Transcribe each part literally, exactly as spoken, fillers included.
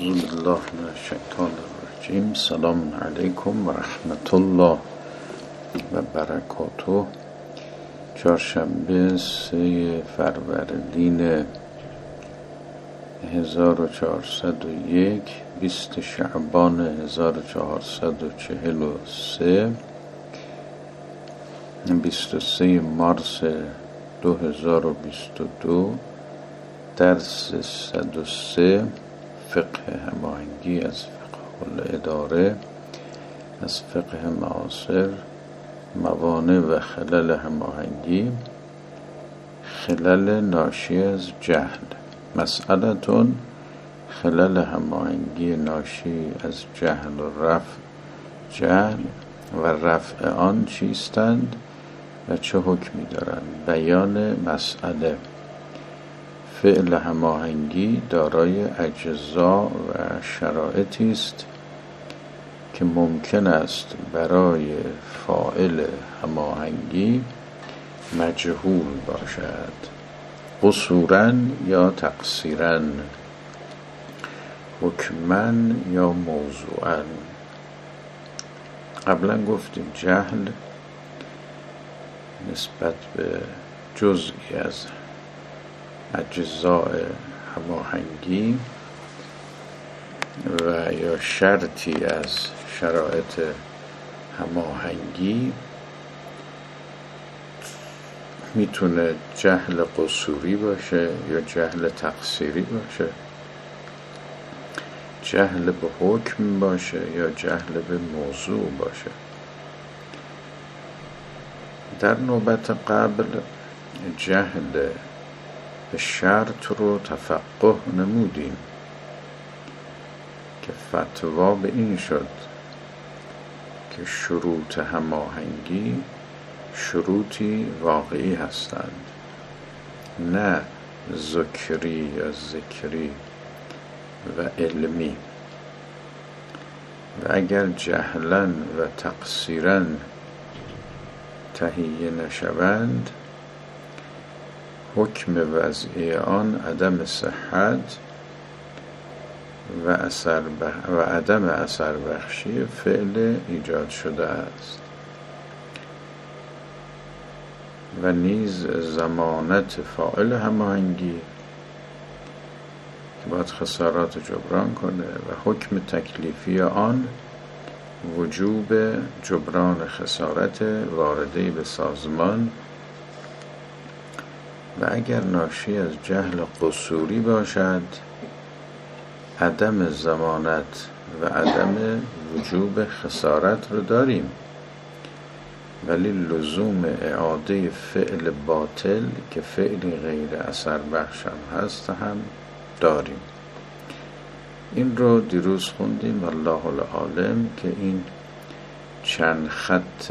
اعوذ بالله من الشیطان الرجیم. سلام علیکم و رحمت الله و برکاته. چهارشنبه سه فروردین هزار و چهارصد و یک، بیست شعبان هزار و چهارصد و چهل و سه، بیست و سه مارس دو هزار و بیست و دو. درس صد و سه، فقه هماهنگی از فقه الاداره، از فقه معاصر، موانع و خلل هماهنگی، خلل ناشی از جهل. مسئلتون خلل هماهنگی ناشی از جهل و رفع جهل و رفع آن چیستند و چه حکمی دارند. بیان مسئله. فعل هماهنگی دارای اجزا و شرایطی است که ممکن است برای فاعل هماهنگی مجهول باشد، قصوراً یا تقصیراً، حکماً یا موضوعاً. قبلا گفتیم جهل نسبت به جزئی از اجزاء هماهنگی و یا شرطی از شرایط هماهنگی میتونه جهل قصوری باشه یا جهل تقصیری باشه، جهل به حکم باشه یا جهل به موضوع باشه. در نوبت قبل جهل به شرط رو تفقه نمودیم که فتوا به این شد که شروط هماهنگی شروطی واقعی هستند، نه ذکری یا ذکری و علمی، و اگر جهلاً و تقصیراً تهیه نشوند حکم وضعی آن عدم صحت و اثر بخ... و عدم اثر بخشی فعل ایجاد شده است و نیز ضمانت فاعل هماهنگی که باید خسارات جبران کنه و حکم تکلیفی آن وجوب جبران خسارت وارده به سازمان، و اگر ناشی از جهل قصوری باشد عدم ضمانت و عدم وجوب خسارت رو داریم، ولی لزوم اعاده فعل باطل که فعلی غیر اثر بخش هم هست هم داریم. این رو دیروز خوندیم والله العالم که این چند خط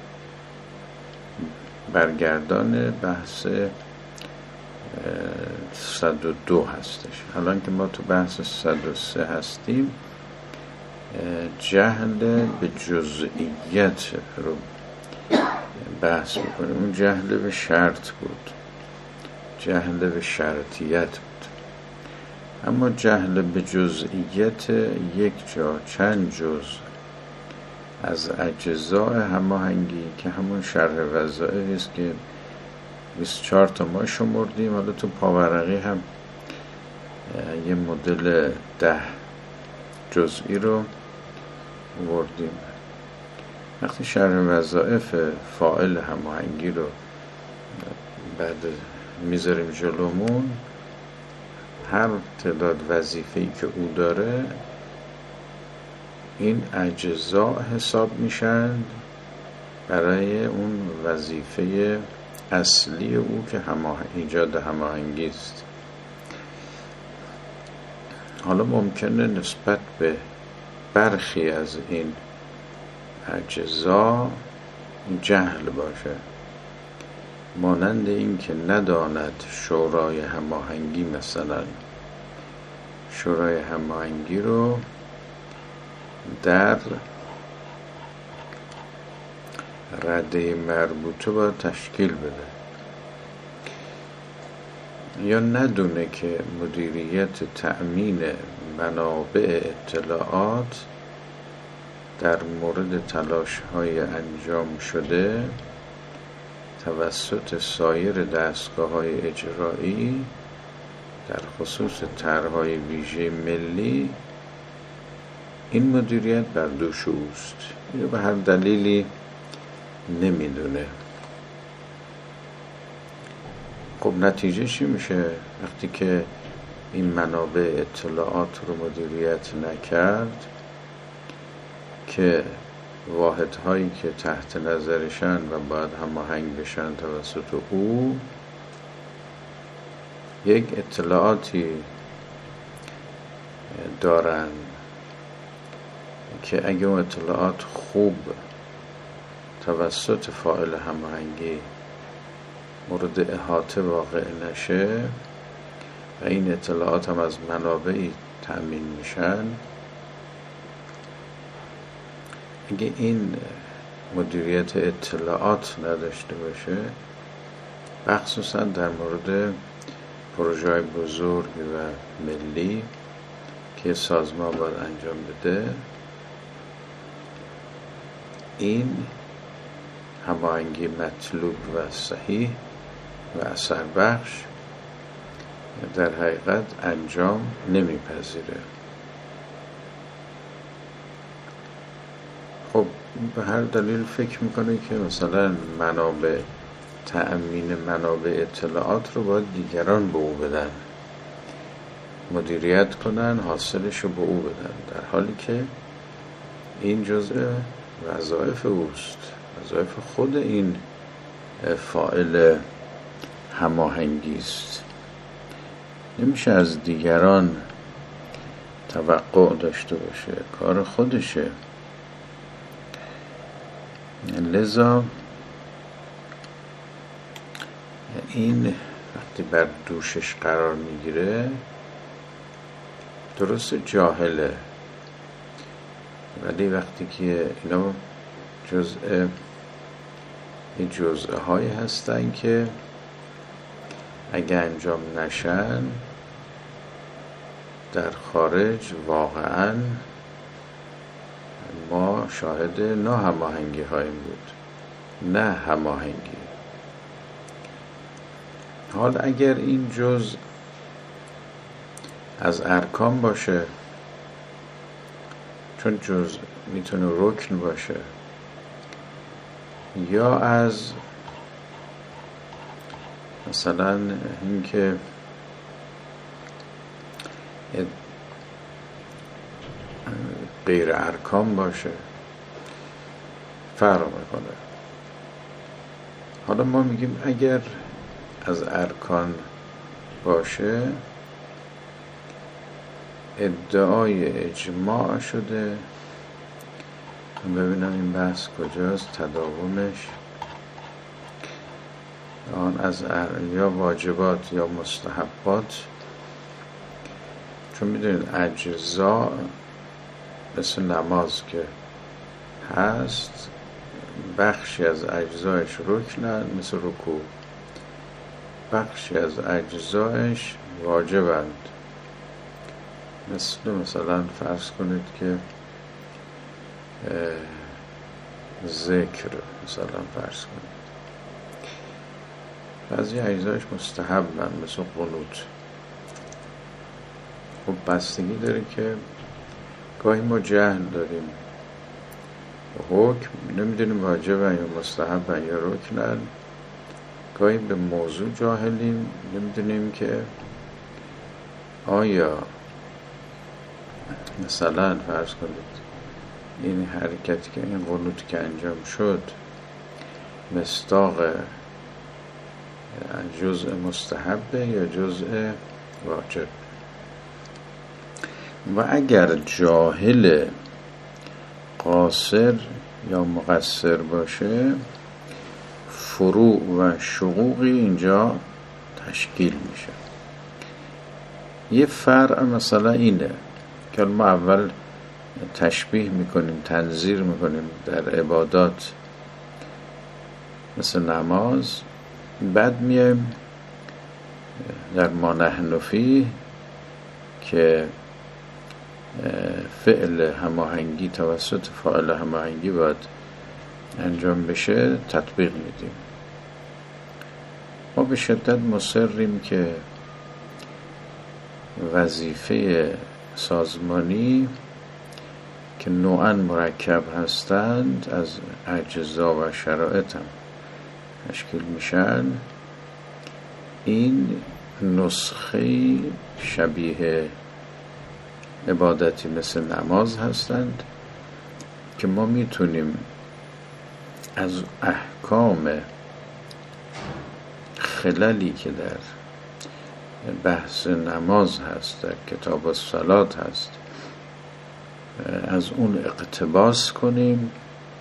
برگردان بحث صد و دو هستش. الان که ما تو بحث صد و سه هستیم، جهل به جزئیت رو بحث میکنیم. اون جهل به شرط بود، جهل به شرطیت بود، اما جهل به جزئیت یک جا چند جز از اجزاء هماهنگی که همون شرح وظایفی است که بیست و چهار تا ما شمردیم. حالا تو پاورقی هم یه مدل ده جزئی رو وردیم. وقتی شرح وظایف فاعل هماهنگی رو بعد میذاریم جلومون، هر تعداد وظیفه‌ای که او داره این اجزا حساب میشن برای اون وظیفه اصلی او که هماه... ایجاد هماهنگی است. حالا ممکنه نسبت به برخی از این اجزا جهل باشه، مانند این که نداند شورای هماهنگی، مثلا شورای هماهنگی رو در رده مربوطه باید تشکیل بده، یا ندونه که مدیریت تأمین منابع اطلاعات در مورد تلاش‌های انجام شده توسط سایر دستگاه‌های اجرایی در خصوص طرح‌های ویژه ملی این مدیریت بر دوش اوست. اینو به هر دلیلی نمیدونه. خب نتیجه چی میشه وقتی که این منابع اطلاعات رو مدیریت نکرد که واحدهایی که تحت نظرشن و باید هماهنگ بشن توسط او یک اطلاعاتی دارن که اگه اون اطلاعات خوب توسط فاعل هماهنگی مورد احاطه واقع نشه و این اطلاعات هم از منابعی تأمین میشن، اگه این مدیریت اطلاعات نداشته باشه، مخصوصا در مورد پروژه‌های بزرگ و ملی که سازمان باید انجام بده، این هماهنگی مطلوب و صحیح و اثر بخش در حقیقت انجام نمیپذیره. خب به هر دلیل فکر میکنه که مثلا منابع تأمین منابع اطلاعات رو باید دیگران به او بدن، مدیریت کنن، حاصلش رو به او بدن، در حالی که این جزء وظایف اوست، وظایف خود این فاعل هماهنگی است. نمیشه از دیگران توقع داشته باشه، کار خودشه. لذا این وقتی بر دوشش قرار میگیره درست جاهله، ولی وقتی که اینا جزء جزء هایی هستن که اگه انجام نشن در خارج واقعا ما شاهد ناهماهنگی هاییم بود، نه هماهنگی. حال اگر این جزء از ارکان باشه، چون جزء میتونه رکن باشه، یا از مثلا اینکه غیر ارکان باشه، فرق میکنه. حالا ما میگیم اگر از ارکان باشه ادعای اجماع شده. ببینم این بحث کجاست، تداومش. آن از یا واجبات یا مستحبات، چون میدونید اجزا مثل نماز که هست بخشی از اجزایش رکنن، مثل رکوع، بخشی از اجزایش واجبند. مثل مثلا فرض کنید که ذکر مثلا فرض کنید، بعضی اجزایش مستحبند مثل قنوت. خب بستگی داره که گاهی ما جهل داریم، حکم نمیدونیم واجبن یا مستحبن یا رکنن، گاهی به موضوع جاهلیم، نمیدونیم که آیا مثلا فرض کنید این حرکتی که این قنوت که انجام شد مصداق جزء مستحبه یا جزء واجب. و اگر جاهل قاصر یا مقصر باشه، فروع و شقوقی اینجا تشکیل میشه. یه فرع مثلا اینه که ما اول تشبیه میکنیم، تنظیر میکنیم در عبادات مثل نماز، بعد میایم در ما نحن فیه که فعل هماهنگی توسط فاعل هماهنگی باید انجام بشه تطبیق میدیم. ما به شدت مصریم که وظیفه سازمانی که نوعاً مرکب هستند از اجزا و شرایط هم تشکیل میشن، این نسخه شبیه عبادتی مثل نماز هستند که ما میتونیم از احکام خللی که در بحث نماز هست، در کتاب الصلاة هست، از اون اقتباس کنیم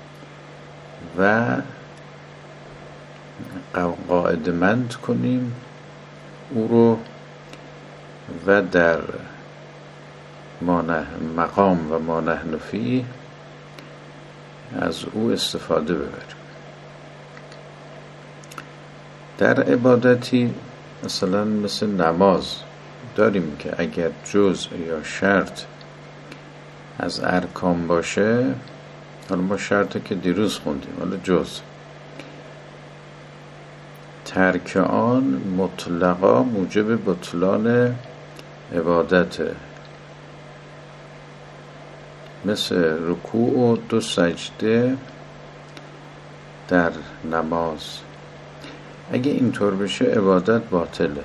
و قاعده‌مند کنیم او رو و در مقام و ما نحن فیه از او استفاده ببریم. در عبادتی مثلا مثل نماز داریم که اگر جزء یا شرط از ارکان باشه، حالا ما شرطی که دیروز خوندیم، حالا جزء، ترک آن مطلقا موجب بطلان عبادته، مثل رکوع و دو سجده در نماز. اگه اینطور بشه عبادت باطله.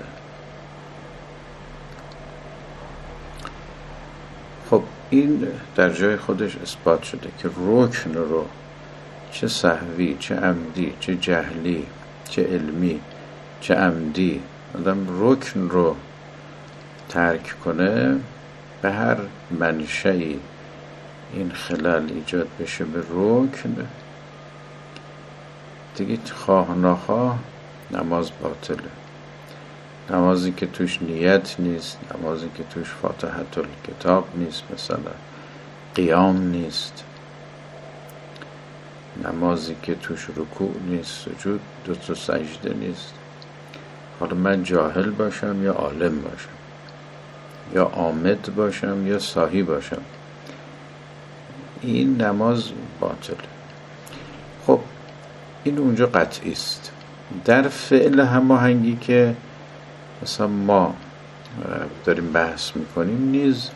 خب این در جای خودش اثبات شده که رکن رو چه سهوی، چه عمدی، چه جهلی، چه علمی، چه عمدی، آدم رکن رو ترک کنه، به هر منشئی این خلل ایجاد بشه به رکن، دیگه خواه نخواه نماز باطله. نمازی که توش نیت نیست، نمازی که توش فاتحه الکتاب نیست، مثلا قیام نیست، نمازی که توش رکوع نیست، سجود، دو تا سجده نیست، حالا من جاهل باشم یا عالم باشم، یا عامد باشم یا ساهی باشم، این نماز باطله. خب این اونجا قطعی است. در فعل هماهنگی که مثلا ما داریم بحث میکنیم نیز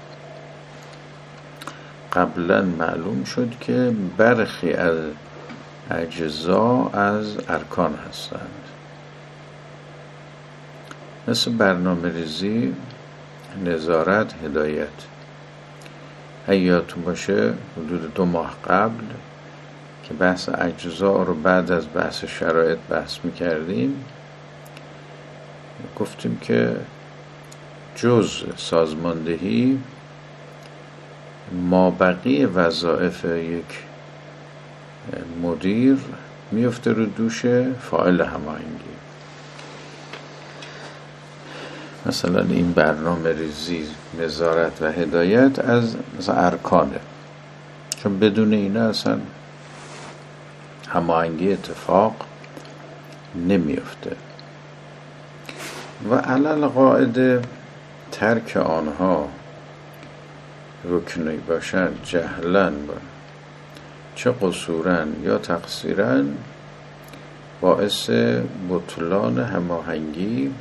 قبلا معلوم شد که برخی از اجزا از ارکان هستند، مثل برنامه ریزی، نظارت، هدایت. یادتون باشه حدود دو ماه قبل که بحث اجزا رو بعد از بحث شرایط بحث میکردیم، گفتیم که جز سازماندهی مابقی وظایف یک مدیر میفته رو دوش فاعل هماهنگی. مثلا این برنامه ریزی، نظارت و هدایت از مثلا ارکانه، چون بدون اینا اصلا هماهنگی اتفاق نمیفته. و علل قاعده ترک آنها رکنی باشند جهلن با چه قصورن یا تقصیرن، باعث بطلان هماهنگی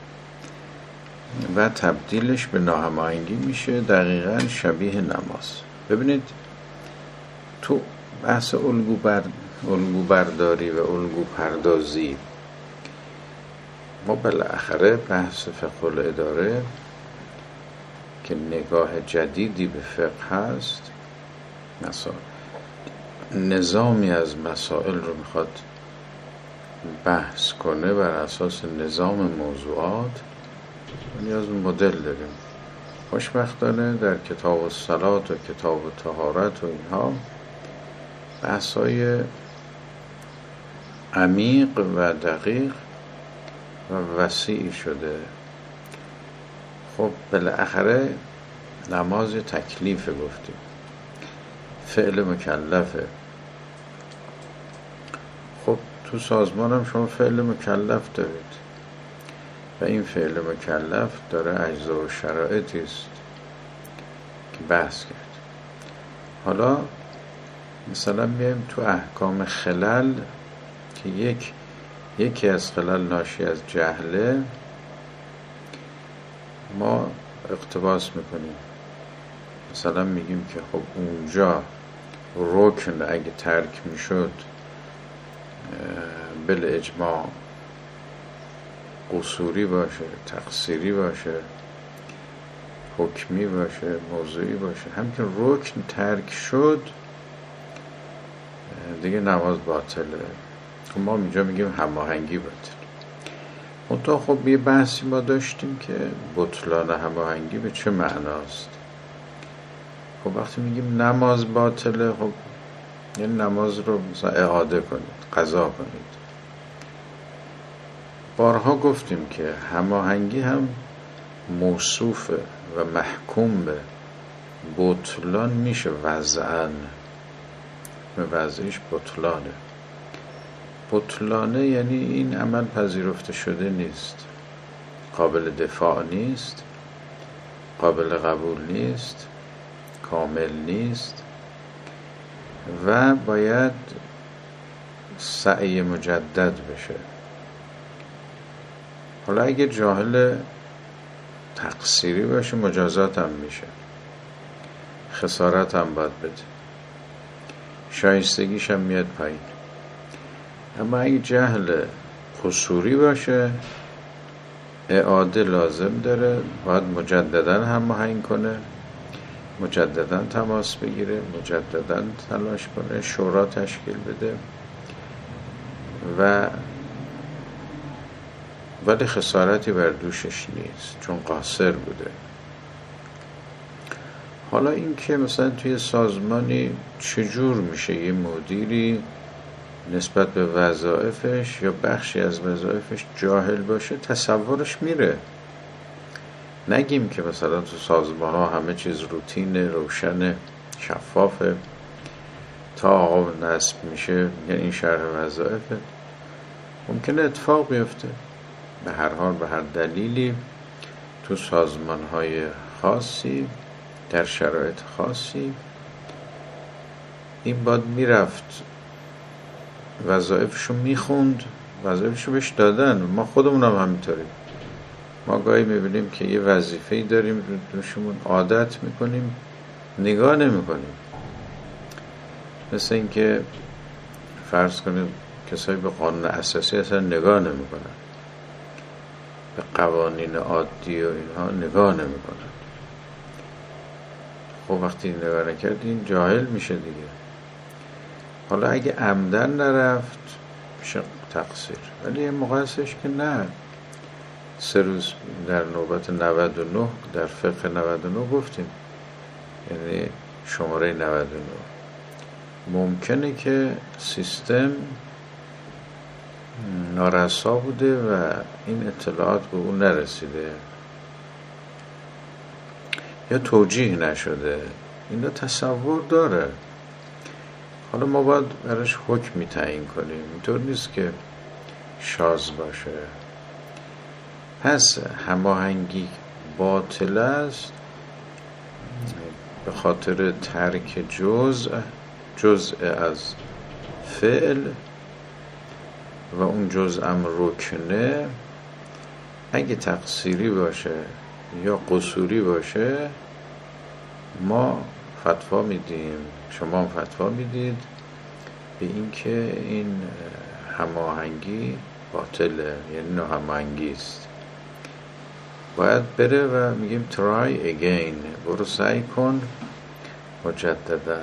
و تبدیلش به ناهماهنگی میشه، دقیقاً شبیه نماز. ببینید تو بحث الگو بر الگو برداری و الگو پردازی ما بالاخره بحث فقه الاداره که نگاه جدیدی به فقه هست، مثلا نظامی از مسائل رو میخواد بحث کنه بر اساس نظام موضوعات، نیاز به مدل داریم. خوشبختانه در کتاب الصلاة و کتاب الطهارت و اینها بحث‌های عمیق و دقیق و وسیع شده. خب بالاخره نماز تکلیفه، گفتیم فعل مکلفه. خب تو سازمان هم شما فعل مکلف دارید و این فعل مکلف داره اجزا و شرایطی است بحث کرد. حالا مثلا میایم تو احکام خلل که یک یکی از خلل ناشی از جهله، ما اقتباس میکنیم، مثلا میگیم که خب اونجا رکن اگه ترک میشد بل اجماع قصوری باشه، تقصیری باشه، حکمی باشه، موضوعی باشه، همین که رکن ترک شد دیگه نماز باطله. خب ما اینجا میگیم هماهنگی باطل. منتها خب یه بحثی ما داشتیم که بطلان هماهنگی به چه معناست. خب وقتی میگیم نماز باطله، خب یعنی نماز رو مثلا اعاده کنید، قضا کنید. بارها گفتیم که هماهنگی هم موصوفه و محکوم به بطلان میشه وضعاً، وضعیش بطلانه. بطلانه یعنی این عمل پذیرفته شده نیست، قابل دفاع نیست، قابل قبول نیست، کامل نیست و باید سعی مجدد بشه. حالا اگه جاهل تقصیری باشه مجازات هم میشه، خسارت هم باید بده، شایستگیش هم میاد پایین. اما اگه جهل قصوری باشه اعاده لازم داره، باید مجددا هماهنگ کنه، مجددا تماس بگیره، مجددا تلاش کنه، شورا تشکیل بده و ولی خسارتی بر دوشش نیست چون قاصر بوده. حالا این که مثلا توی سازمانی چجور میشه یه مدیری نسبت به وظایفش یا بخشی از وظایفش جاهل باشه، تصورش میره. نگیم که مثلا تو سازمان ها همه چیز روتین، روشن، شفافه، تا آقا نصب میشه یعنی این شرح وظایفه. ممکنه اتفاق بیفته به هر حال، به هر دلیلی تو سازمان های خاصی در شرایط خاصی این باید میرفت وظایفشو میخوند، وظایفشو بهش دادن. ما خودمون هم همینطوریم. ما گاهی میبینیم که یه وظیفه‌ای داریم دوشمون عادت میکنیم، نگاه نمیکنیم. مثل این که فرض کنیم کسایی به قانون اساسی اصلا نگاه نمیکنن، به قوانین عادی و اینها نگاه نمیکنن. خب وقتی نگاه نکردین جاهل میشه دیگه. حالا اگه عمدن نرفت میشه تقصیر، ولی یه موقع هستش که نه. سه روز در نوبت نود و نه در فقه نود و نه گفتیم، یعنی شماره نود و نه، ممکنه که سیستم نارسا بوده و این اطلاعات به اون نرسیده یا توجیه نشده. اینا تصور داره. حالا ما باید براش حکمی تعیین کنیم، اینطور نیست که شاذ باشه. پس هماهنگی باطل است به خاطر ترک جزء جزء از فعل و اون جزء هم رکنه. اگه تقصیری باشه یا قصوری باشه ما فتوا میدیم، شما هم فتوا میدید به این که این هماهنگی باطله، یعنی ناهماهنگی است. باید بره و میگیم try again، برو سعی کن مجددا.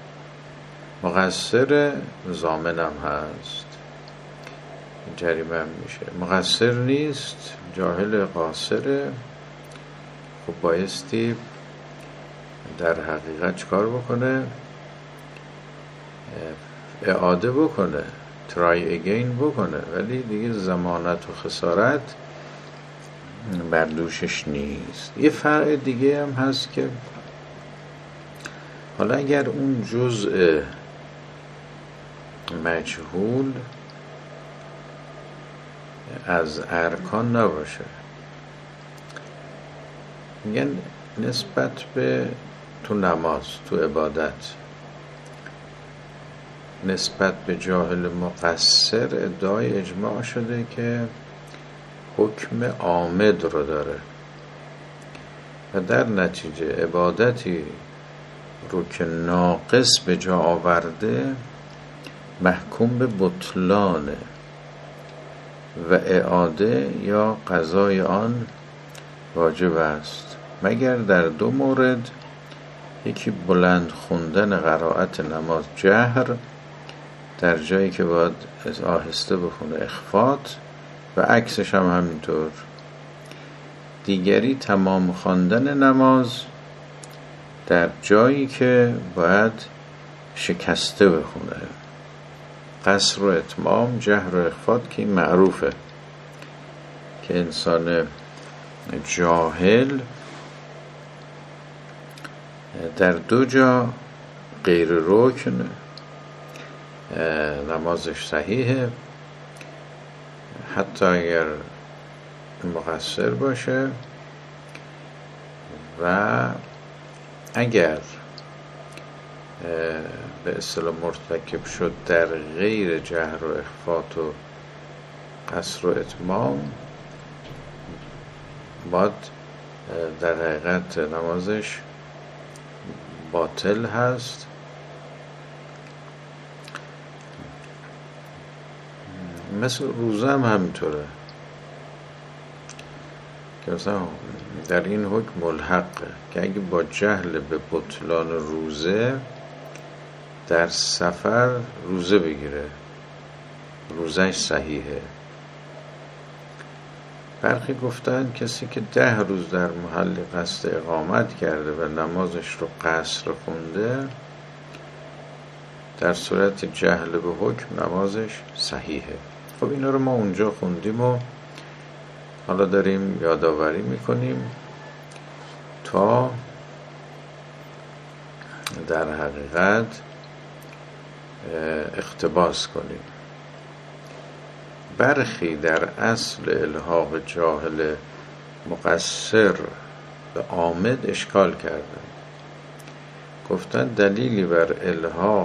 مقصر ضامنم هست، جریمه هم میشه. مقصر نیست، جاهل قاصره، خب بایستی در حقیقت چکار بکنه؟ اعاده بکنه، try again بکنه، ولی دیگه ضمانت و خسارت بر دوشش نیست. یه فرق دیگه هم هست که حالا اگر اون جزء مجهول از ارکان نباشه، میگن نسبت به تو نماز، تو عبادت نسبت به جاهل مقصر ادعای اجماع شده که حکم عامد رو داره و در نتیجه عبادتی رو که ناقص به جا آورده محکوم به بطلانه و اعاده یا قضای آن واجب است، مگر در دو مورد: یکی بلند خوندن قرائت نماز جهر در جایی که باید آهسته بخونه اخفات و عکسش هم همینطور، دیگری تمام خواندن نماز در جایی که باید شکسته بخونه، قصر و اتمام، جهر و اخفات، که این معروفه که انسان جاهل در دو جا غیر رکن نمازش صحیحه، حتی اگر مقصر باشه، و اگر به اصطلاح مرتکب شد در غیر جهر و اخفات و قصر و اتمام، باید در حقیقت نمازش باطل هست. مثل روزه هم همینطوره که مثلا در این حکم ملحقه که اگه با جهل به بطلان روزه در سفر روزه بگیره، روزهش صحیحه. برخی گفتن کسی که ده روز در محل قصد اقامت کرده و نمازش رو قصر خونده، در صورت جهل به حکم نمازش صحیحه. خب اینا رو ما اونجا خوندیم و حالا داریم یادآوری میکنیم تا در حقیقت اقتباس کنیم. برخی در اصل الحاق جاهل مقصر به عامد اشکال کردن، گفتن دلیلی بر الحاق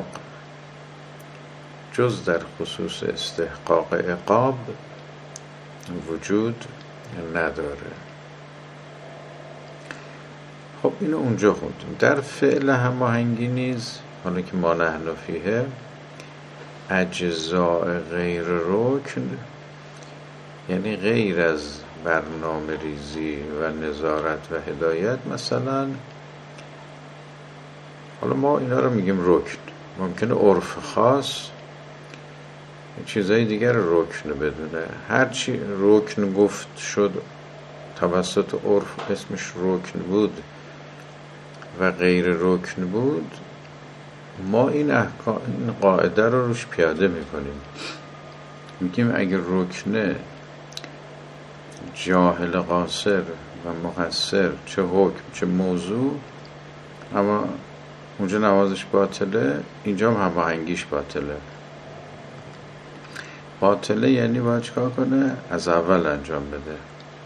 جز در خصوص استحقاق عقاب وجود نداره. خب اینو اونجا خوندیم. در فعل هماهنگی نیز، حالا که ما نحن فیه، اجزاء غیر رکن، یعنی غیر از برنامه ریزی و نظارت و هدایت، مثلا حالا ما اینا رو میگیم رکن، ممکنه عرف خاص چیزای دیگر رکن بدونه، هرچی رکن گفت شد توسط عرف اسمش رکن بود و غیر رکن بود، ما این احکام این قاعده رو روش پیاده میکنیم، میگیم اگر رکنه جاهل قاصر و مقصر چه حکم چه موضوع، اما اونجا نمازش باطله، اینجا هم هماهنگیش باطله. باطله یعنی باید چکار کنه؟ از اول انجام بده.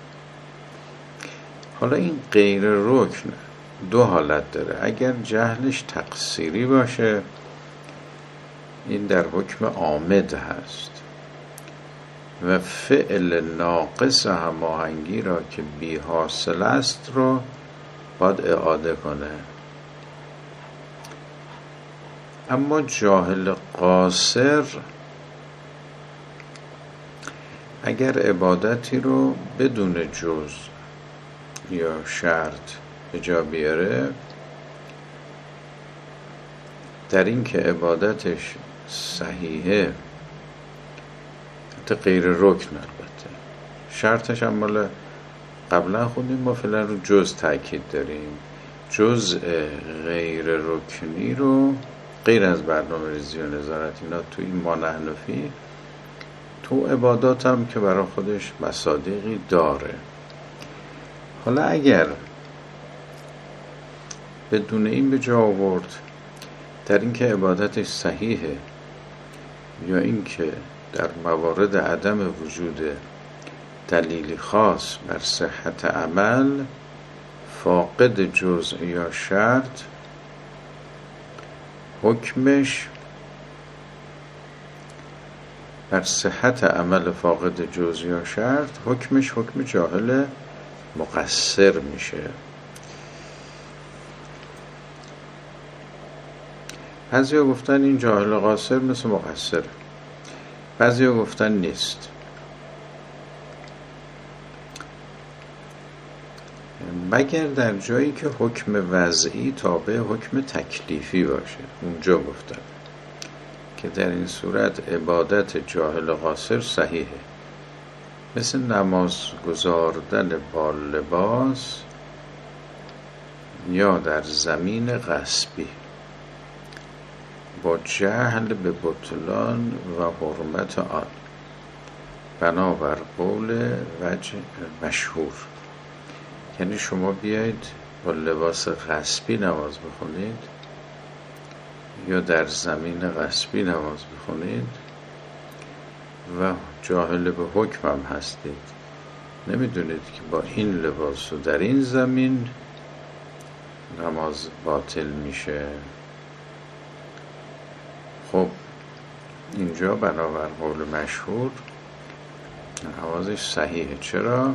حالا این غیر رکن دو حالت داره. اگر جهلش تقصیری باشه، این در حکم عامد هست و فعل ناقص هماهنگی را که بی حاصل است رو باید اعاده کنه. اما جاهل قاصر اگر عبادتی رو بدون جز یا شرط به جا بیاره، در این که عبادتش صحیحه، حتی غیر رکن، البته شرطش هم مال قبلا خوندیم، ما فعلا رو جز تاکید داریم. جزء غیر رکنی رو غیر از برنامه ریزی و نظارت، اینا تو این ما نحن فیه، تو عبادات هم که برای خودش مصادیقی داره. حالا اگر بدون این به جا آورد در اینکه عبادتش صحیحه، یا اینکه در موارد عدم وجود دلیلی خاص بر صحت عمل فاقد جزء یا شرط حکمش بر صحت عمل فاقد جزء یا شرط، حکمش حکم جاهل مقصر میشه. بعضیا گفتن این جاهل قاصر مثل مقصر، بعضیا گفتن نیست. مگر در جایی که حکم وضعی تابع حکم تکلیفی باشه، اونجا گفتن که در این صورت عبادت جاهل قاصر صحیحه، مثل نماز گذاردن با لباس یا در زمین غصبی با جهل به بطلان و حرمت آن، بنابر قول وجه مشهور. یعنی شما بیایید با لباس غصبی نماز بخونید یا در زمین غصبی نماز بخونید و جاهل به حکم هم هستید، نمیدونید که با این لباس و در این زمین نماز باطل میشه. خب اینجا بنابر قول مشهور نمازش صحیحه. چرا؟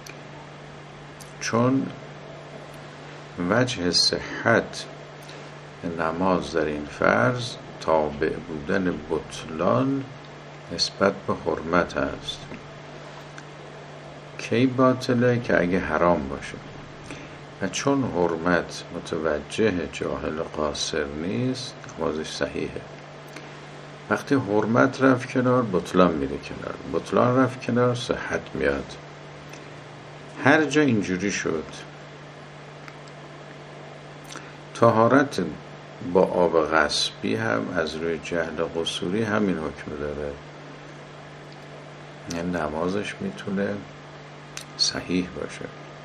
چون وجه صحت نماز در این فرض تابع بودن بطلان نسبت به حرمت است. کی باطله؟ که اگه حرام باشه. و چون حرمت متوجه جاهل قاصر نیست، نمازش صحیحه. وقتی حرمت رفت کنار، بطلان میره کنار، بطلان رفت کنار، صحت میاد. هر جا اینجوری شد. طهارت با آب غصبی هم از روی جهل قصوری همین حکم داره، یعنی نمازش میتونه صحیح باشه.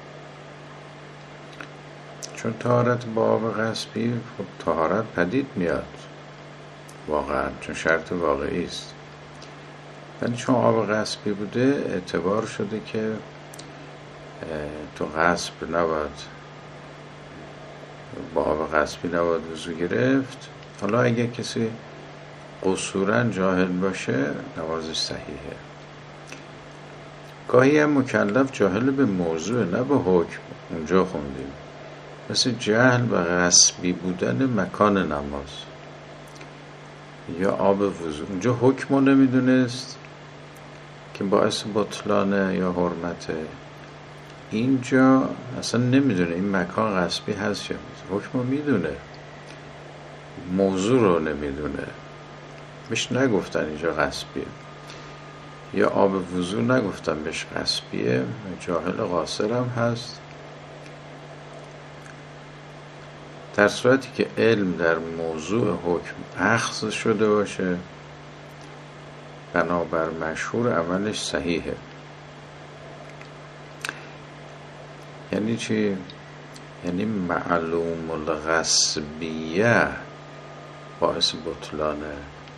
چون طهارت با آب غصبی خب طهارت پدید میاد واقعا، چون شرط واقعی است، ولی چون آب غصبی بوده اعتبار شده که تو غصب نباید، با آب غصبی نباید وضو گرفت. حالا اگه کسی قصوراً جاهل باشه نمازش صحیحه. گاهی هم مکلف جاهل به موضوع نه به حکم، اونجا خوندیم، مثل جهل و غصبی بودن مکان نماز یا آب وضو. اونجا حکم رو نمیدونست که باعث بطلانه یا حرمته، اینجا اصلا نمیدونه این مکان غصبی هست یا نیست. حکم رو میدونه، موضوع رو نمیدونه، بهش نگفتن اینجا غصبیه. یا آب وضو نگفتن بهش غصبیه، جاهل قاصر هم هست. در صورتی که علم در موضوع حکم اخذ شده باشه، بنابر مشهور عملش صحیحه. یعنی چی؟ یعنی معلوم الغصبیه باعث بطلانه.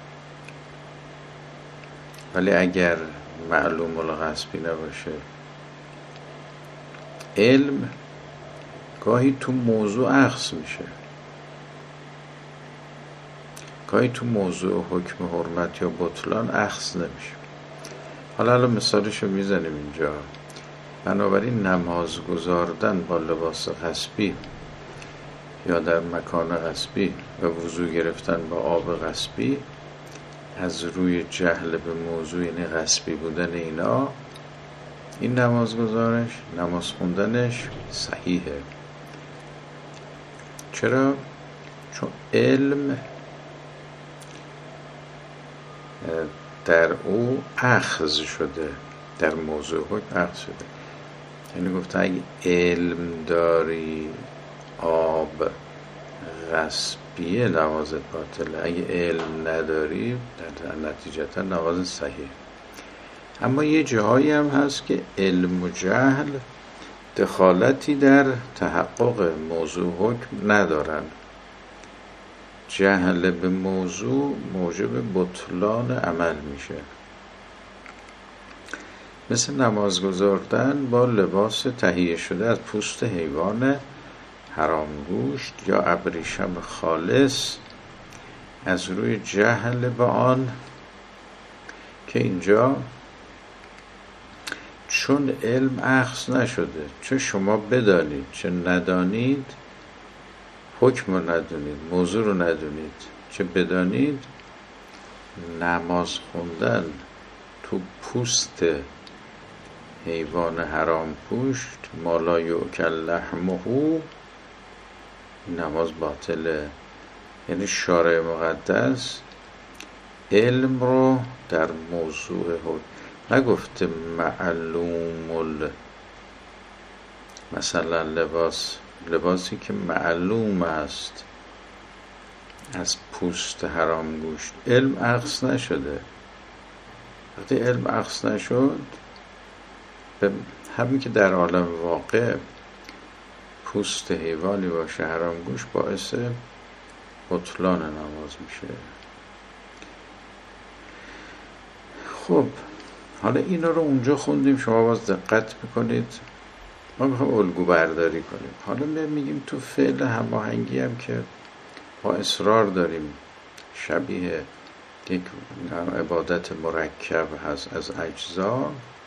ولی اگر معلوم الغصبی نباشه، علم گاهی تو موضوع اخذ میشه، گاهی تو موضوع حکم حرمت یا بطلان اخذ نمیشه. حالا الان مثالشو میزنیم اینجا. بنابراین نماز گذاردن با لباس غصبی یا در مکان غصبی و وضو گرفتن با آب غصبی از روی جهل به موضوع یعنی غصبی بودن اینا، این نماز گذارش، نماز خوندنش صحیحه. چرا؟ چون علم در او اخذ شده، در موضوع حکم اخذ شده. یعنی گفتن اگه علم داری آب غصبیه نمازت باطله، اگه علم نداری در نتیجتا نماز صحیح. اما یه جاهایی هم هست که علم و جهل دخالتی در تحقق موضوع حکم ندارن. جهل به موضوع موجب بطلان عمل میشه، مثل نماز گذاردن با لباس تهیه شده از پوست حیوان حرام گوشت یا ابریشم خالص از روی جهل با آن که اینجا چون علم اخذ نشده، چه شما بدانید چه ندانید، حکم رو ندونید، موضوع رو ندونید، چه بدانید، نماز خوندن تو پوست حیوان حرام پوشت ما لا یؤکل لحمه، نماز باطله. یعنی شارع مقدس علم رو در موضوع حکم نگفته معلوم ال... مثلا لباس لباسی که معلوم است از پوست حرام گوشت، علم اخذ نشده. وقتی علم اخذ نشد، به همین که در عالم واقع پوست حیوانی باشه حرام گوشت، باعث بطلان نماز میشه. خب حالا اینا رو اونجا خوندیم، شما باز دقت میکنید، ما میخوایم الگو برداری کنیم. حالا میگیم تو فعل هماهنگی هم که با اصرار داریم شبیه یک عبادت مرکب هست از اجزا،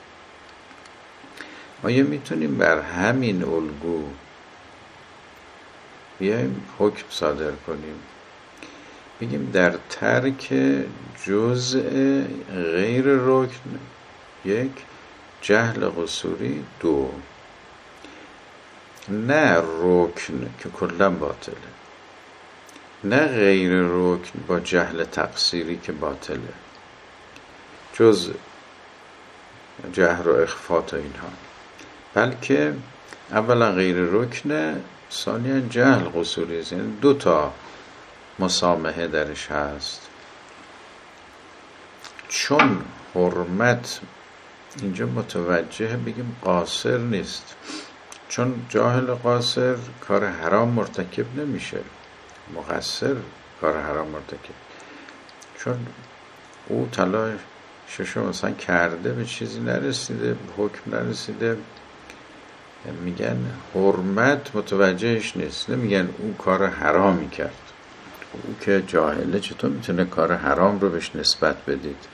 ما یه میتونیم بر همین الگو بیایم حکم صادر کنیم. بگیم در ترک جزء غیر رکن، یک، جهل قصوری، دو، نه رکن که کلا باطله، نه غیر رکن با جهل تقصیری که باطله، جز جهر و اخفا تا اینها، بلکه اولا غیر رکنه، ثانیا جهل قصوری است. یعنی دو تا مسامحه درش هست. چون حرمت اینجا متوجه بگیم قاصر نیست، چون جاهل قاصر کار حرام مرتکب نمیشه، مقصر کار حرام مرتکب، چون او تلاششو مثلا کرده به چیزی نرسیده، به حکم نرسیده، میگن حرمت متوجهش نیست، نمیگن او کار حرامی کرد. او که جاهله چطور میتونه کار حرام رو بهش نسبت بدید؟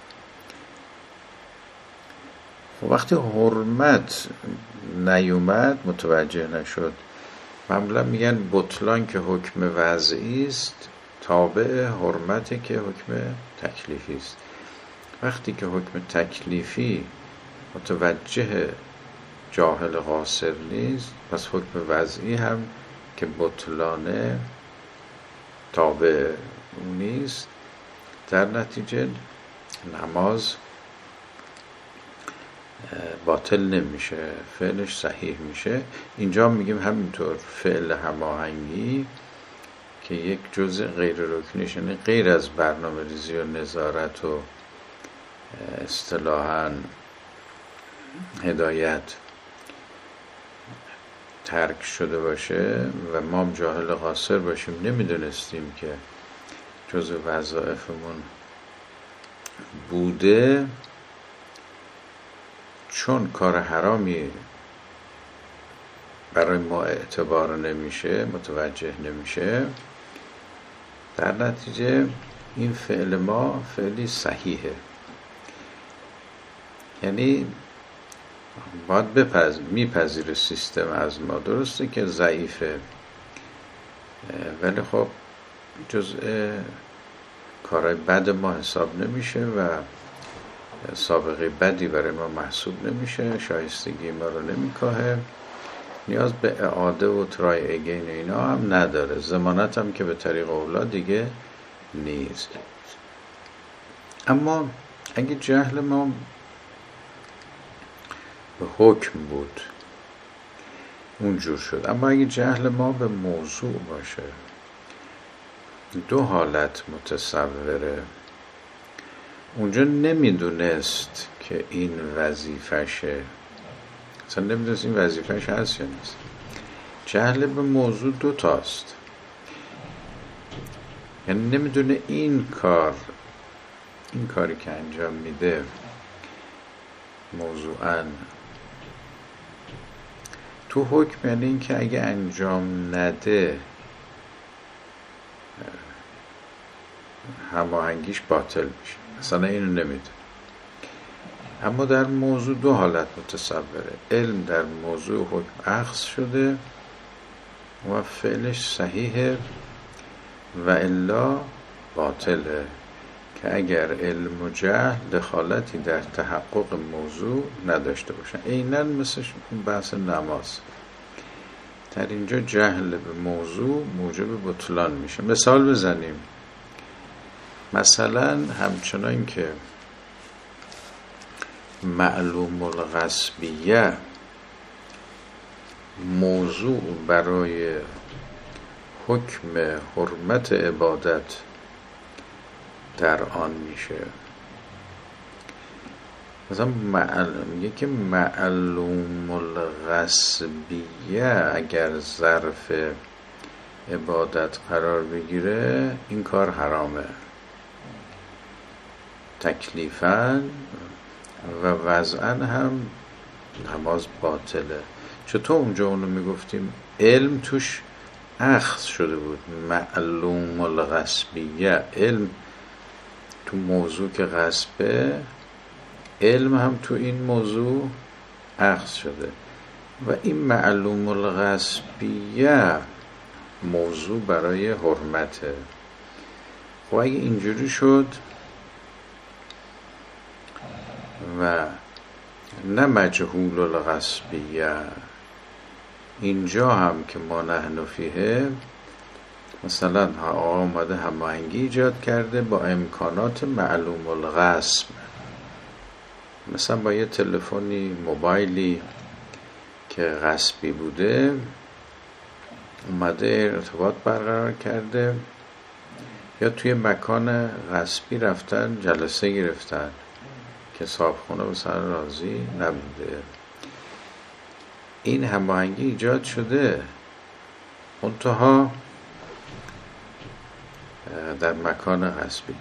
وقتی حرمت نیومد، متوجه نشد، معمولا میگن بطلان که حکم وضعی است تابع حرمت که حکم تکلیفی است. وقتی که حکم تکلیفی متوجه جاهل قاصر نیست، پس حکم وضعی هم که بطلانه تابع اون نیست، در نتیجه نماز باطل نمیشه، فعلش صحیح میشه. اینجا میگیم همینطور فعل هماهنگی که یک جزء غیر رکنیش، یعنی غیر از برنامه ریزی و نظارت و اصطلاحاً هدایت ترک شده باشه و ما جاهل قاصر باشیم، نمیدونستیم که جزء وظایفمون بوده، چون کار حرامی برای ما اعتبار نمیشه، متوجه نمیشه، در نتیجه این فعل ما فعلی صحیحه. یعنی باید بپذ... میپذیره سیستم از ما، درسته که ضعیفه، ولی خب جزء کارهای بد ما حساب نمیشه و سابقه بدی برای ما محسوب نمیشه، شایستگی ما رو نمیکاهه، نیاز به اعاده و ترای اگین اینا هم نداره، ضمانت هم که به طریق اولا دیگه نیست. اما اگه جهل ما به حکم بود اونجور شد، اما اگه جهل ما به موضوع باشه، دو حالت متصوره. اونجا نمیدونست که این وظیفشه، اصلا نمیدونست این وظیفش هست یا نیست. جهل به موضوع دو تاست، یعنی نمیدونه این کار این کاری که انجام میده موضوعاً تو حکم، یعنی این که اگه انجام نده هماهنگیش باطل میشه، مثلا اینو نمیده. اما در موضوع دو حالت متصوره: علم در موضوع حکم اخذ شده و فعلش صحیحه و الا باطله، که اگر علم و جهل دخالتی در تحقق موضوع نداشته باشن. عیناً مثل بحث نماز، در اینجا جهل به موضوع موجب بطلان میشه. مثال بزنیم، مثلا همچنان که معلوم الغصبیه موضوع برای حکم حرمت عبادت در آن میشه، مثلا معلوم یکی معلوم الغصبیه اگر ظرف عبادت قرار بگیره این کار حرامه تکلیفاً و وضعاً هم نماز باطله. چطور اونجا اونو میگفتیم علم توش اخذ شده بود، معلوم الغصبیه، علم تو موضوع که غصبه، علم هم تو این موضوع اخذ شده و این معلوم الغصبیه موضوع برای حرمته. خب اگه اینجوری شد و نه مجهول الغصبیه، اینجا هم که ما نحن فیه، مثلا آقا آمده هماهنگی ایجاد کرده با امکانات معلوم الغصب، مثلا با یه تلفنی موبایلی که غصبی بوده اومده ارتباط برقرار کرده، یا توی مکان غصبی رفتن جلسه گرفتن که صاحبخونه به سر راضی نبوده، این هماهنگی ایجاد شده منتها در مکان غصبی.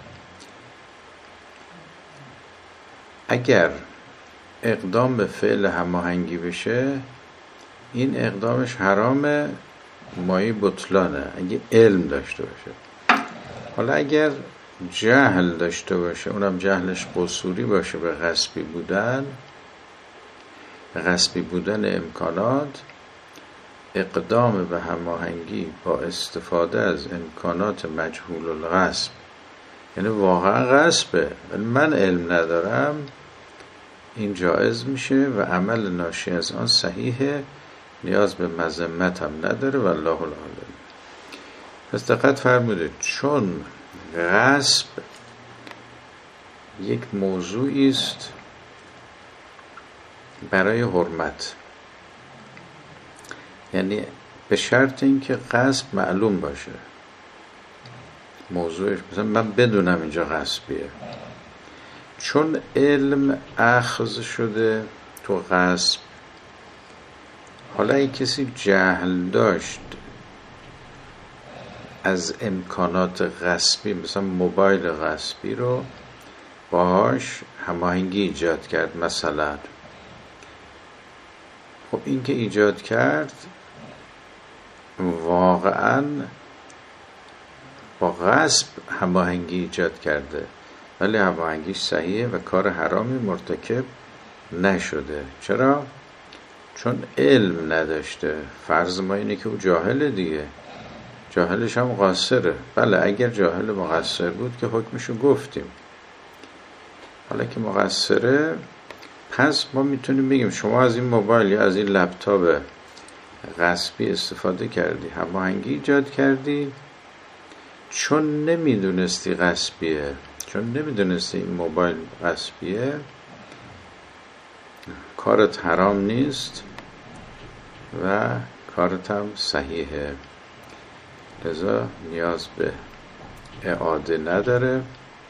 اگر اقدام به فعل هماهنگی بشه این اقدامش حرامه، مایه بطلانه اگه علم داشته باشه. حالا اگر جهل داشته باشه، اونم جهلش قصوری باشه به غصبی بودن، به غصبی بودن امکانات، اقدام به هماهنگی با استفاده از امکانات مجهول الغصب، یعنی واقعا غصبه ولی من علم ندارم، این جایز میشه و عمل ناشی از آن صحیحه، نیاز به مذمت هم نداره والله العالم. پس دقت فرمودید، چون غصب یک موضوعی است برای حرمت، یعنی به شرط اینکه غصب معلوم باشه موضوعش، مثلا من بدونم اینجا غصبیه، چون علم اخذ شده تو غصب. حالا اگه کسی جهل داشت از امکانات غصبی، مثلا موبایل غصبی رو باهاش هماهنگی ایجاد کرد مثلا، خب این که ایجاد کرد واقعا با غصب هماهنگی ایجاد کرده ولی هماهنگیش صحیحه و کار حرامی مرتکب نشده. چرا؟ چون علم نداشته. فرض ما اینه که او جاهل دیگه، جاهلش هم قاصره. بله اگر جاهل مقصر بود که حکمشو گفتیم، حالا که مقصره پس ما میتونیم بگیم شما از این موبایل یا از این لپتاپ غصبی استفاده کردی، هماهنگی ایجاد کردی، چون نمیدونستی غصبیه، چون نمیدونستی این موبایل غصبیه، کارت حرام نیست و کارت هم صحیحه، لذا نیاز به اعاده نداره.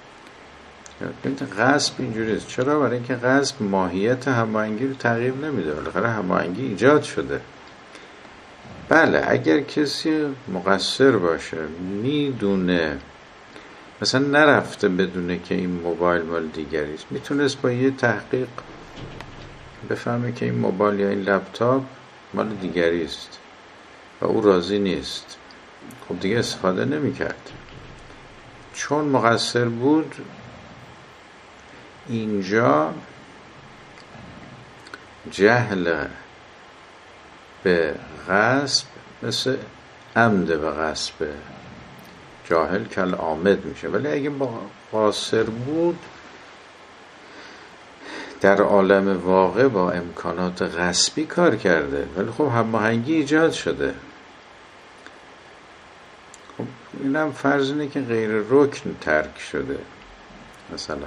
غصب اینجوری است. چرا؟ برای اینکه غصب ماهیت هماهنگی رو تغییر نمیده، بالاخره هماهنگی ایجاد شده. بله اگر کسی مقصر باشه، میدونه، مثلا نرفته بدونه که این موبایل مال دیگری است، میتونست با یه تحقیق بفهمه که این موبایل یا این لپتاپ مال دیگری است و او راضی نیست، خب دیگه استفاده نمی‌کرد. چون مقصر بود اینجا جهل به غصب مثل عمد به غصب، جاهل کل عامد میشه. ولی اگه قاصر بود در عالم واقع با امکانات غصبی کار کرده، ولی خب هماهنگی ایجاد شده. خب اینم فرض اینه که غیر رکن ترک شده، مثلا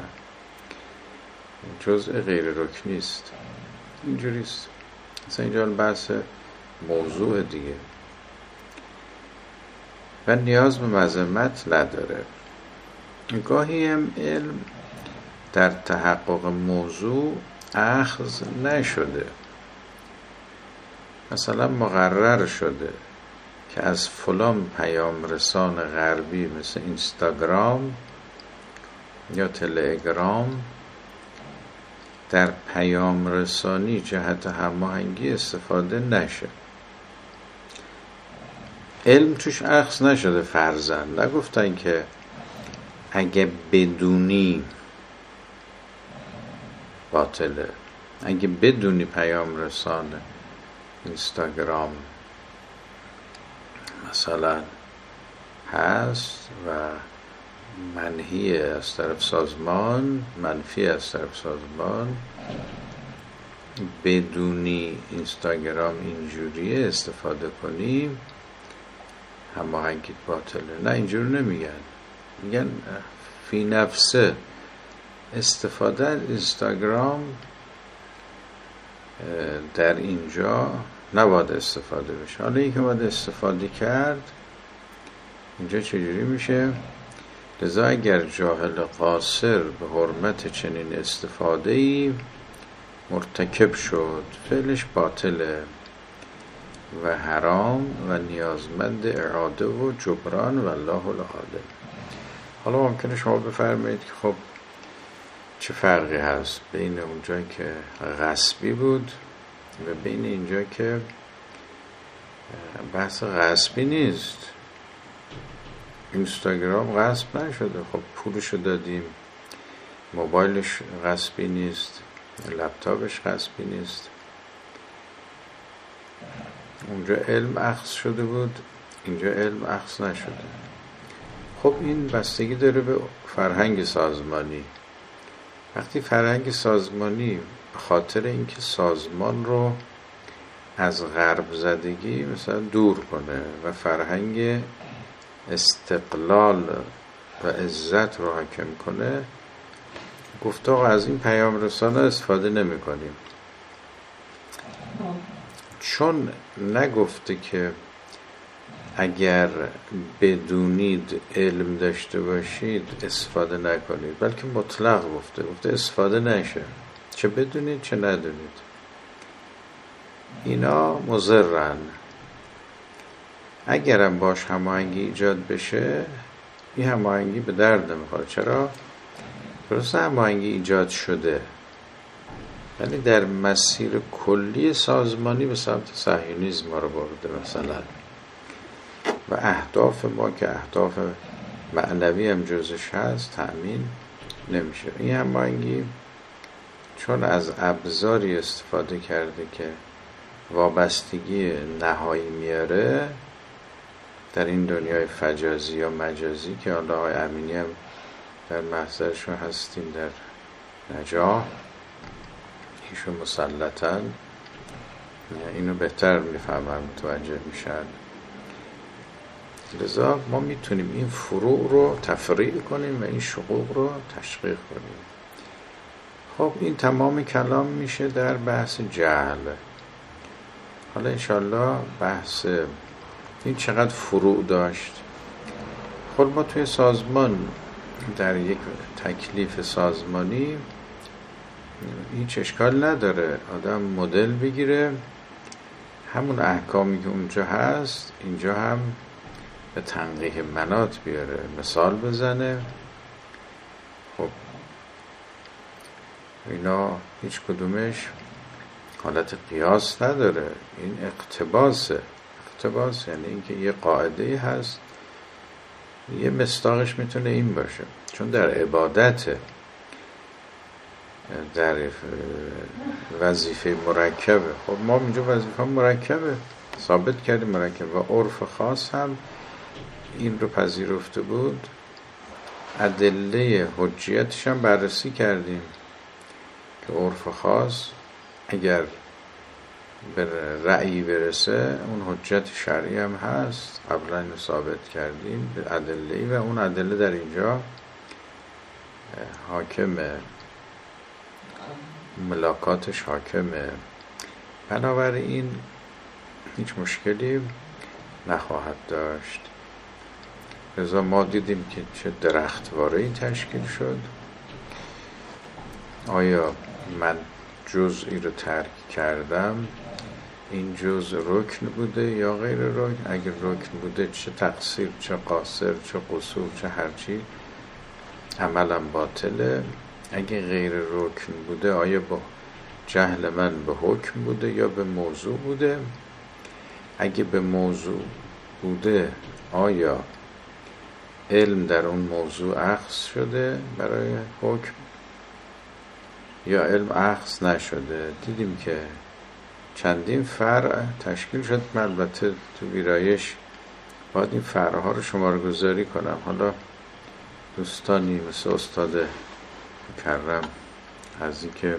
جزء غیر رکنی است، اینجوریست. مثلا اینجا بحث موضوع دیگه و نیاز به مذمت نداره. گاهی هم علم در تحقق موضوع اخذ نشده، مثلا مقرر شده که از فلان پیام رسان غربی مثل اینستاگرام یا تلگرام در پیام رسانی جهت هماهنگی استفاده نشه. علم توش اخذ نشده، فرضاً نگفتن که اگه بدونی باطله، اگه بدونی پیام رسان اینستاگرام مثلا هست و منهی از طرف سازمان، منفی از طرف سازمان، بدونی اینستاگرام اینجوریه استفاده کنی هماهنگیت باطله. نه، اینجور نمیگن، میگن فی نفسه استفاده از اینستاگرام در اینجا نباید استفاده بشه. حالا این که باید استفاده کرد اینجا چجوری میشه؟ لذا اگر جاهل قاصر به حرمت چنین استفاده‌ای مرتکب شد، فعلش باطله و حرام و نیازمند اعاده و جبران و الله العالم. حالا ممکنه شما بفرمایید که خب چه فرقی هست بین اونجایی که غصبی بود و بین اینجا که بحث غصبی نیست؟ اینستاگرام غصب نشده، خب پولشو دادیم، موبایلش غصبی نیست، لپتاپش غصبی نیست. اونجا علم اخذ شده بود، اینجا علم اخذ نشده. خب این بستگی داره به فرهنگ سازمانی. وقتی فرهنگ سازمانی به خاطر اینکه سازمان رو از غرب زدگی مثلا دور کنه و فرهنگ استقلال و عزت رو حاکم کنه، گفته آقا از این پیام رسانه استفاده نمی کنیم. چون نگفته که اگر بدونید علم داشته باشید استفاده نکنید، بلکه مطلق گفته گفته استفاده نشه، چه بدونید چه ندونید. اینا مضرن. اگرم باش هماهنگی ایجاد بشه، این هماهنگی به درد نمیخوره. چرا؟ درسته هماهنگی ایجاد شده، ولی در مسیر کلی سازمانی به سمت صهیونیسم ما رو برده مثلا، و اهداف ما که اهداف معنوی هم جزش هست تأمین نمیشه. این هماهنگی چون از ابزاری استفاده کرده که وابستگی نهایی میاره در این دنیای فجازی یا مجازی که حالا آقای امینی هم در محضرشون هستیم در نجاح، ایشون مسلطاً اینو بهتر میفهمن، متوجه میشن. لذا ما میتونیم این فروع رو تفریع کنیم و این شقوق رو تشقیق کنیم. خب این تمام کلام میشه در بحث جهل. حالا انشالله بحث این چقدر فروع داشت. خب ما توی سازمان در یک تکلیف سازمانی هیچ اشکال نداره آدم مدل بگیره، همون احکامی که اونجا هست اینجا هم به تنقیح مناط بیاره، مثال بزنه. خب اینا هیچ کدومش حالت قیاس نداره، این اقتباسه. اقتباس یعنی اینکه یه قاعده هست یه مصداقش میتونه این باشه، چون در عبادت، در وظیفه مرکبه. خب ما اینجا وظیفه مرکبه، ثابت کردیم مرکب، و عرف خاص هم این رو پذیرفته بود. ادله حجیتش هم بررسی کردیم که عرف خاص اگر به رأیی برسه اون حجت شرعی هم هست، قبلا اینو ثابت کردیم به ادله‌ای، و اون ادله در اینجا حاکمه، ملاکاتش حاکمه. بنابراین هیچ مشکلی نخواهد داشت. لذا ما دیدیم که چه درختواره‌ای تشکیل شد. آیا من جزئی رو ترک کردم، این جز رکن بوده یا غیر رکن؟ اگر رکن بوده چه تقصیر، چه قاصر، چه قصور، چه هرچی عملم باطله. اگه غیر رکن بوده آیا با جهل من به حکم بوده یا به موضوع بوده؟ اگه به موضوع بوده آیا علم در اون موضوع اخذ شده برای حکم یا علم اخذ نشده؟ دیدیم که چندین فرع تشکیل شد. من البته تو ویرایش باید این فرعها رو شمارگذاری کنم. حالا دوستانی مثل استاد مکرم از این که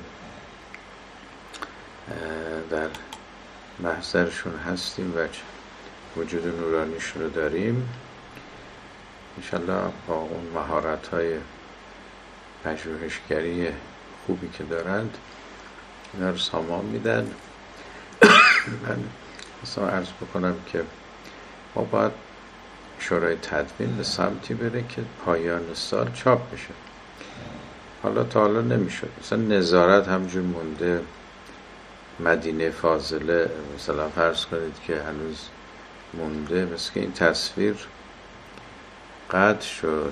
در محضرشون هستیم و وجود نورانیش رو داریم، انشالله با اون مهارت‌های پژوهشگری خوبی که دارند اینا رو سامان میدن. من اصلا عرض بکنم که ما باید شورای تدوین به سمتی بره که پایان سال چاپ بشه. حالا تا حالا نمیشد، مثلا نظارت همجور مونده، مدینه فاضله مثلا فرض کنید که هنوز مونده، مثل که این تصویر قطع شد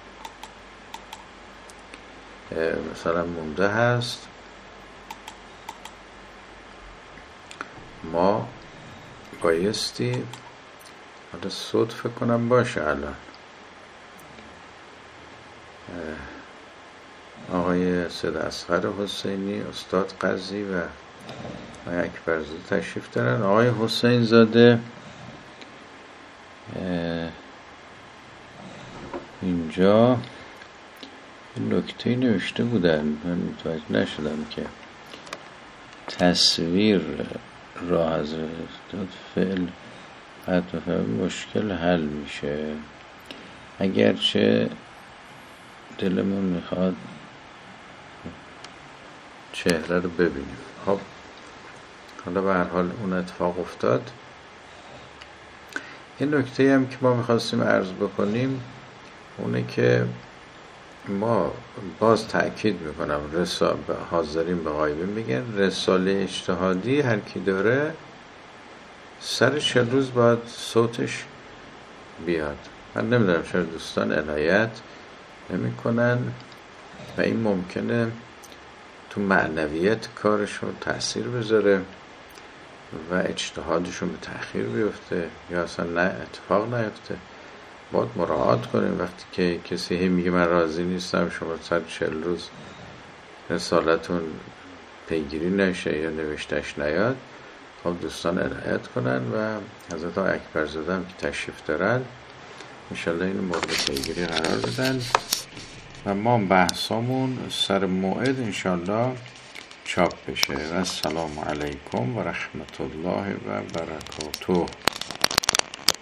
مثلا مونده هست. ما بایستی، حالا صوت فکر کنم باشه الان، آقای سید اصغر حسینی، استاد قضی و آقای اکبرزاده تشریف دارن. آقای حسین زاده اینجا نکته نوشته بودن، من متوجه نشدم که تصویر را از فعل قطع فعل مشکل حل میشه، اگرچه دلمون میخواد چهره رو ببینیم. خب حالا به هر حال اون اتفاق افتاد. این نکته هم که ما میخواستیم عرض بکنیم اونه که ما باز تأکید میکنم، رسال حاضرین به غایبین میگن رساله اجتهادی هر کی داره سر چل روز باید صوتش بیاد. من نمیدونم چرا دوستان عنایت نمی کنن و این ممکنه تو معنویت کارشون تأثیر بذاره و اجتهادشون به تأخیر بیفته یا اصلا نه اتفاق نیفته. باید مراعات کنیم وقتی که کسی هی میگه من راضی نیستم شما سر چل روز رسالتون پیگیری نشه یا نوشتش نیاد. خب دوستان عنایت کنن و حضرت آقای اکبرزاده هم که تشریف دارن انشالله اینو مورد پیگیری قرار بدن و ما بحثامون سر موعد انشالله چاپ بشه. و السلام علیکم و رحمت الله و برکاته.